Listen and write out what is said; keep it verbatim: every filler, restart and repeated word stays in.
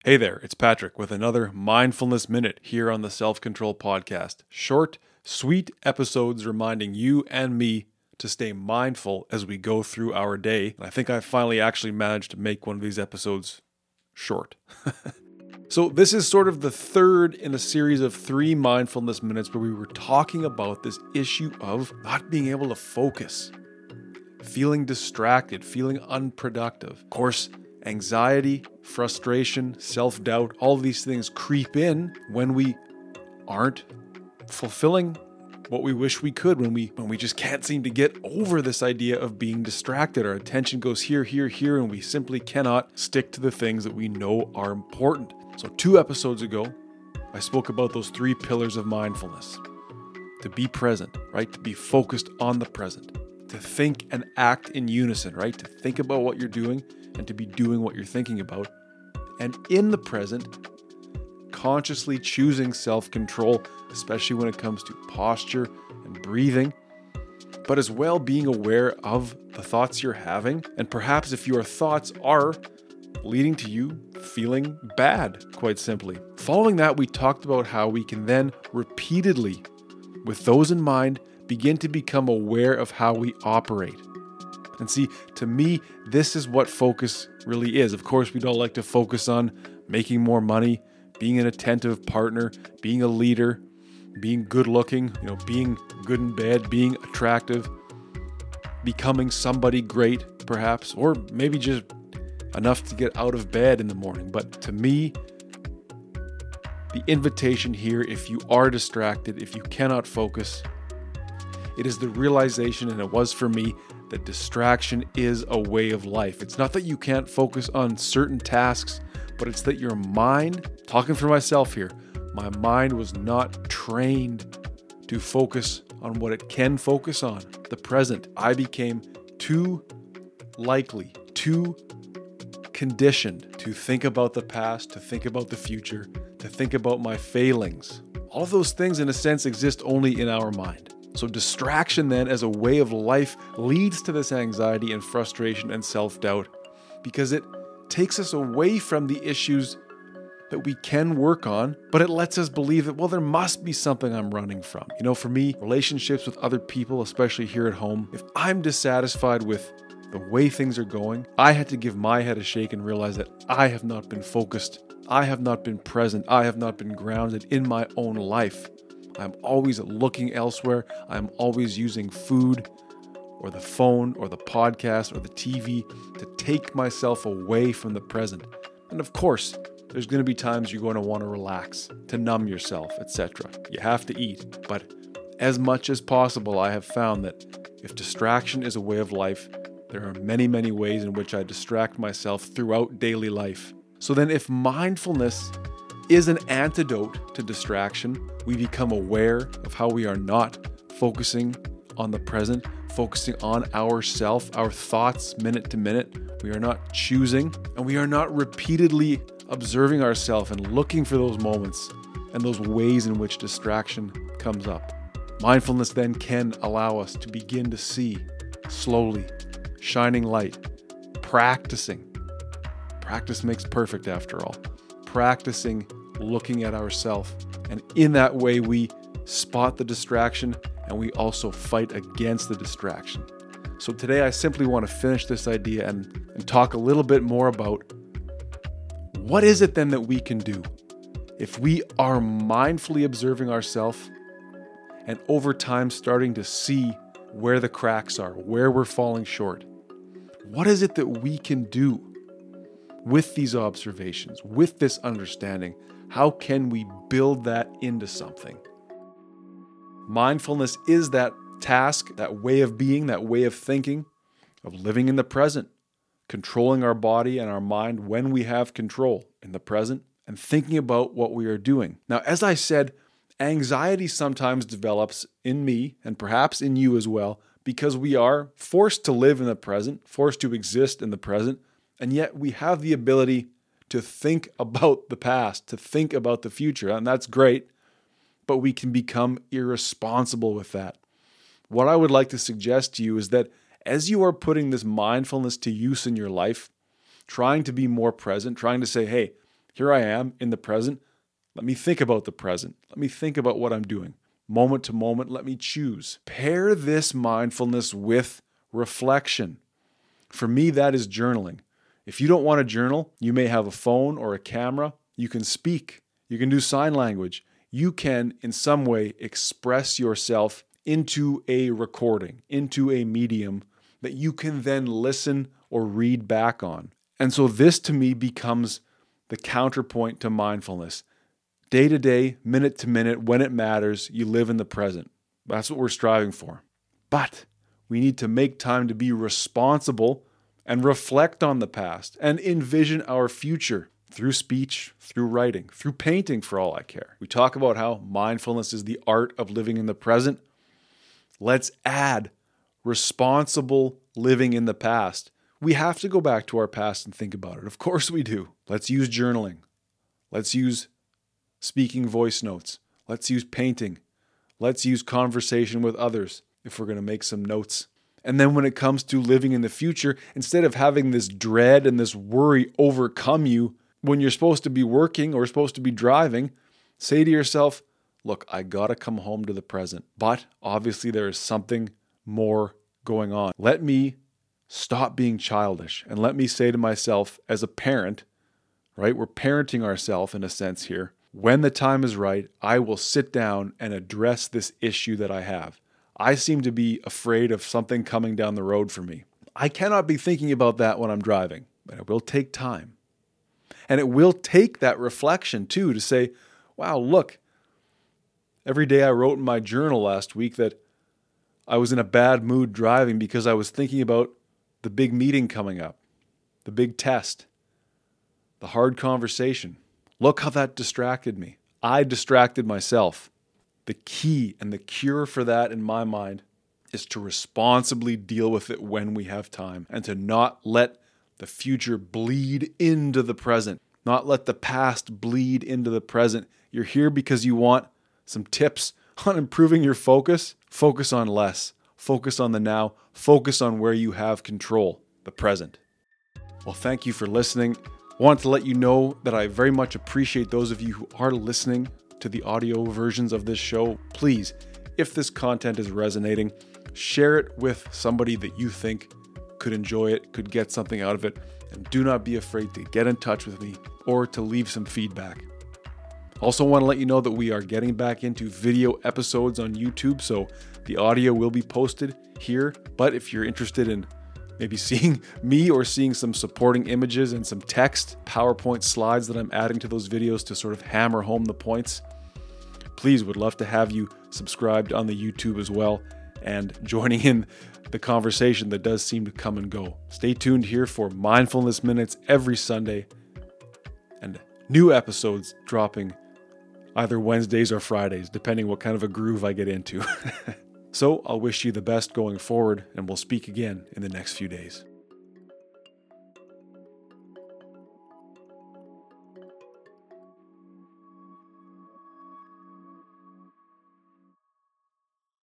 Hey there, it's Patrick with another Mindfulness Minute here on the Self-Control Podcast. Short, sweet episodes reminding you and me to stay mindful as we go through our day. And I think I finally actually managed to make one of these episodes short. So this is sort of the third in a series of three mindfulness minutes where we were talking about this issue of not being able to focus, feeling distracted, feeling unproductive. Of course, anxiety, frustration, self-doubt, all of these things creep in when we aren't fulfilling what we wish we could, when we when we just can't seem to get over this idea of being distracted. Our attention goes here, here, here, and we simply cannot stick to the things that we know are important. So two episodes ago, I spoke about those three pillars of mindfulness. To be present, right? To be focused on the present. To think and act in unison, right? To think about what you're doing and to be doing what you're thinking about. And in the present, consciously choosing self-control, especially when it comes to posture and breathing, but as well being aware of the thoughts you're having. And perhaps if your thoughts are leading to you feeling bad, quite simply. Following that, we talked about how we can then repeatedly, with those in mind, begin to become aware of how we operate. And see, to me, this is what focus really is. Of course, we don't like to focus on making more money, being an attentive partner, being a leader, being good looking, you know, being good in bed, being attractive, becoming somebody great, perhaps, or maybe just enough to get out of bed in the morning. But to me, the invitation here, if you are distracted, if you cannot focus, it is the realization, and it was for me, that distraction is a way of life. It's not that you can't focus on certain tasks, but it's that your mind, talking for myself here, my mind was not trained to focus on what it can focus on, the present. I became too likely, too conditioned to think about the past, to think about the future, to think about my failings. All of those things, in a sense, exist only in our mind. So distraction then as a way of life leads to this anxiety and frustration and self-doubt because it takes us away from the issues that we can work on, but it lets us believe that, well, there must be something I'm running from. You know, for me, relationships with other people, especially here at home, if I'm dissatisfied with the way things are going, I had to give my head a shake and realize that I have not been focused. I have not been present. I have not been grounded in my own life. I'm always looking elsewhere. I'm always using food or the phone or the podcast or the T V to take myself away from the present. And of course, there's going to be times you're going to want to relax, to numb yourself, et cetera. You have to eat. But as much as possible, I have found that if distraction is a way of life, there are many, many ways in which I distract myself throughout daily life. So then if mindfulness is an antidote to distraction, we become aware of how we are not focusing on the present, focusing on ourself, our thoughts minute to minute. We are not choosing, and we are not repeatedly observing ourselves and looking for those moments and those ways in which distraction comes up. Mindfulness then can allow us to begin to see slowly, shining light, practicing. Practice makes perfect after all. Practicing looking at ourselves. And in that way, we spot the distraction and we also fight against the distraction. So today, I simply want to finish this idea and, and talk a little bit more about what is it then that we can do if we are mindfully observing ourselves and over time starting to see where the cracks are, where we're falling short. What is it that we can do with these observations, with this understanding? How can we build that into something? Mindfulness is that task, that way of being, that way of thinking, of living in the present, controlling our body and our mind when we have control in the present, and thinking about what we are doing. Now, as I said, anxiety sometimes develops in me and perhaps in you as well, because we are forced to live in the present, forced to exist in the present, and yet we have the ability to think about the past, to think about the future, and that's great, but we can become irresponsible with that. What I would like to suggest to you is that as you are putting this mindfulness to use in your life, trying to be more present, trying to say, hey, Here I am in the present. Let me think about the present. Let me think about what I'm doing. Moment to moment, let me choose. Pair this mindfulness with reflection. For me, that is journaling. If you don't want to journal, you may have a phone or a camera. You can speak. You can do sign language. You can, in some way, express yourself into a recording, into a medium that you can then listen or read back on. And so this to me becomes the counterpoint to mindfulness. Day to day, minute to minute, when it matters, you live in the present. That's what we're striving for. But we need to make time to be responsible and reflect on the past and envision our future through speech, through writing, through painting for all I care. We talk about how mindfulness is the art of living in the present. Let's add responsible living in the past. We have to go back to our past and think about it. Of course we do. Let's use journaling. Let's use speaking voice notes. Let's use painting. Let's use conversation with others if we're going to make some notes. And then when it comes to living in the future, instead of having this dread and this worry overcome you when you're supposed to be working or supposed to be driving, say to yourself, look, I got to come home to the present. But obviously there is something more going on. Let me stop being childish and let me say to myself as a parent, right? We're parenting ourselves in a sense here. When the time is right, I will sit down and address this issue that I have. I seem to be afraid of something coming down the road for me. I cannot be thinking about that when I'm driving, but it will take time. And it will take that reflection too to say, wow, look, every day I wrote in my journal last week that I was in a bad mood driving because I was thinking about the big meeting coming up, the big test, the hard conversation. Look how that distracted me. I distracted myself. The key and the cure for that in my mind is to responsibly deal with it when we have time and to not let the future bleed into the present, not let the past bleed into the present. You're here because you want some tips on improving your focus. Focus on less. Focus on the now. Focus on where you have control, the present. Well, thank you for listening. I want to let you know that I very much appreciate those of you who are listening to the audio versions of this show. Please, if this content is resonating, share it with somebody that you think could enjoy it, could get something out of it, and do not be afraid to get in touch with me or to leave some feedback. Also want to let you know that we are getting back into video episodes on YouTube, so the audio will be posted here, but if you're interested in maybe seeing me or seeing some supporting images and some text, PowerPoint slides that I'm adding to those videos to sort of hammer home the points, please, would love to have you subscribed on the YouTube as well and joining in the conversation that does seem to come and go. Stay tuned here for Mindfulness Minutes every Sunday and new episodes dropping either Wednesdays or Fridays, depending what kind of a groove I get into. So I'll wish you the best going forward, and we'll speak again in the next few days.